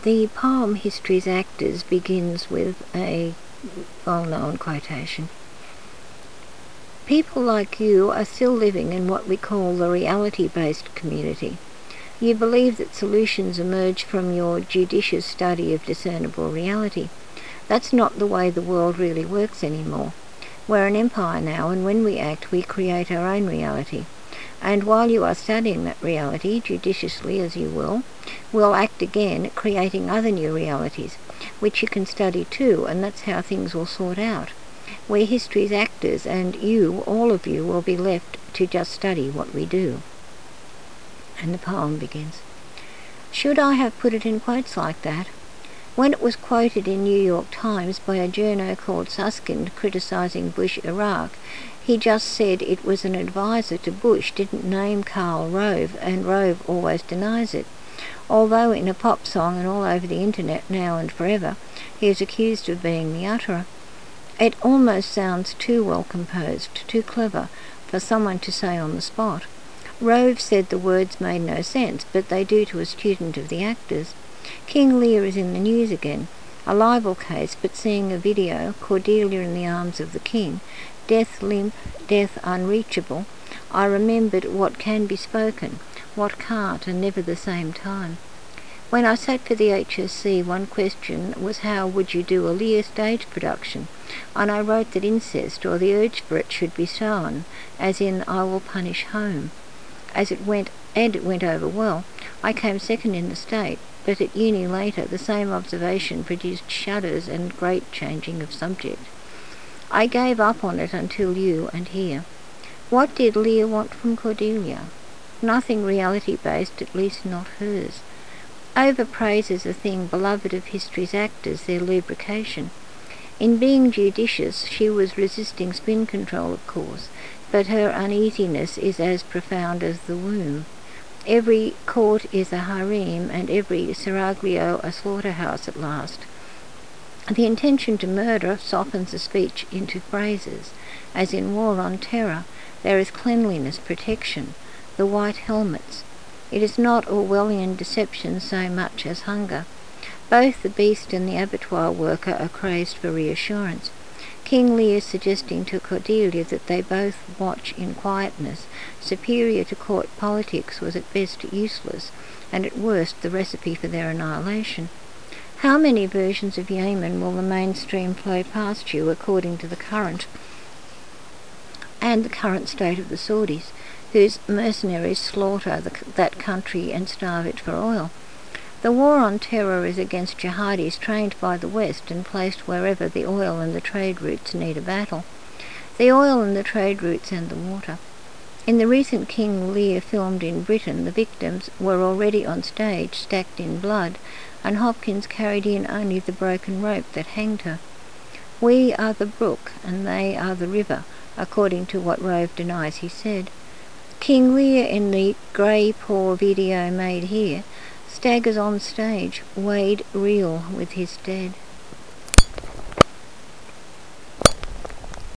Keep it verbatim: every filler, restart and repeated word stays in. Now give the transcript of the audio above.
The poem History's Actors begins with a well-known quotation. People like you are still living in what we call the reality-based community. You believe that solutions emerge from your judicious study of discernible reality. That's not the way the world really works anymore. We're an empire now, and when we act, we create our own reality. And while you are studying that reality, judiciously as you will, we'll act again, creating other new realities, which you can study too, and that's how things will sort out. We're history's actors, and you, all of you, will be left to just study what we do. And the poem begins. Should I have put it in quotes like that? When it was quoted in New York Times by a journo called Suskind criticising Bush-Iraq, he just said it was an advisor to Bush, didn't name Karl Rove, and Rove always denies it. Although in a pop song and all over the internet now and forever, he is accused of being the utterer. It almost sounds too well composed, too clever, for someone to say on the spot. Rove said the words made no sense, but they do to a student of the actors. King Lear is in the news again, a libel case, but seeing a video, Cordelia in the arms of the king, death limp, death unreachable, I remembered what can be spoken, what can't, and never the same time. When I sat for the H S C, one question was how would you do a Lear stage production, and I wrote that incest or the urge for it should be shown, as in I Will Punish Home. As it went, and it went over well, I came second in the state, but at uni later the same observation produced shudders and great changing of subject. I gave up on it until you and here. What did Lear want from Cordelia? Nothing reality-based, at least not hers. Overpraise is a thing beloved of history's actors, their lubrication. In being judicious, she was resisting spin control, of course, but her uneasiness is as profound as the womb. Every court is a harem, and every seraglio a slaughterhouse at last. The intention to murder softens a speech into phrases, as in War on Terror, there is cleanliness, protection, the white helmets. It is not Orwellian deception so much as hunger. Both the beast and the abattoir worker are crazed for reassurance. King Lear suggesting to Cordelia that they both watch in quietness, superior to court politics, was at best useless, and at worst the recipe for their annihilation. How many versions of Yemen will the mainstream flow past you according to the current and the current state of the Saudis, whose mercenaries slaughter the, that country and starve it for oil? The war on terror is against jihadis trained by the West and placed wherever the oil and the trade routes need a battle. The oil and the trade routes and the water. In the recent King Lear filmed in Britain, the victims were already on stage, stacked in blood, and Hopkins carried in only the broken rope that hanged her. We are the brook, and they are the river, according to what Rove denies he said. King Lear, in the grey poor video made here, staggers on stage, weighed real with his dead.